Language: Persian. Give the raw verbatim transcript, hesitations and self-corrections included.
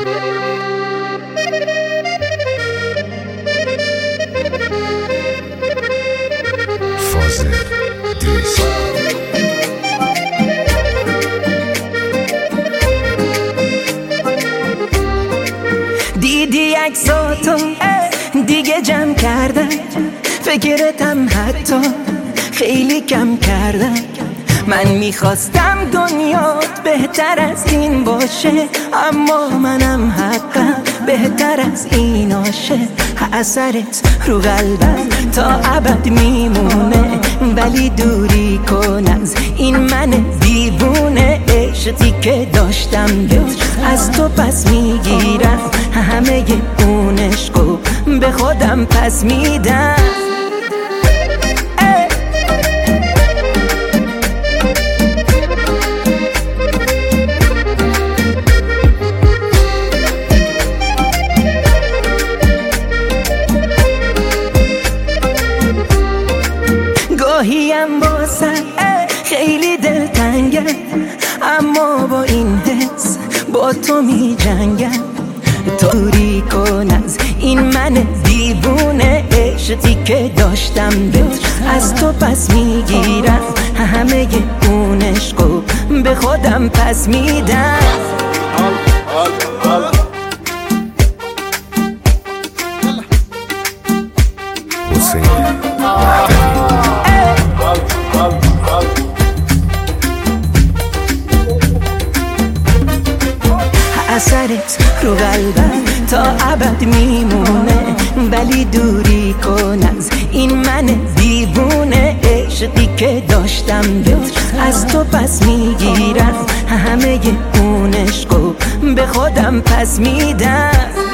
فازل دریس دیدی عکساتو دیگه جمع کردم، فکرتم حتی خیلی کم کردم. من میخواستم دنیات بهتر از این باشه، اما منم حقم بهتر از این آشه. اثرت رو قلبم تا ابد میمونه، ولی دوری کن از این من دیوونه. عشقی که داشتم بهت از تو پس میگیرم، همه اون عشقو به خودم پس میدم. گاهیم واسه خیلی دلتنگم، اما با این حس با تو می جنگم. دوری کن از این من دیوونه، عشقی که داشتم بهت از تو پس میگیرم، همه اون عشقو به خودم پس میدم. حسین اثرت رو قلبم تا ابد میمونه، ولی دوری کن از این من دیوونه. عشقی که داشتم بهت از تو پس میگیرم، همه اون عشقو به خودم پس میدم.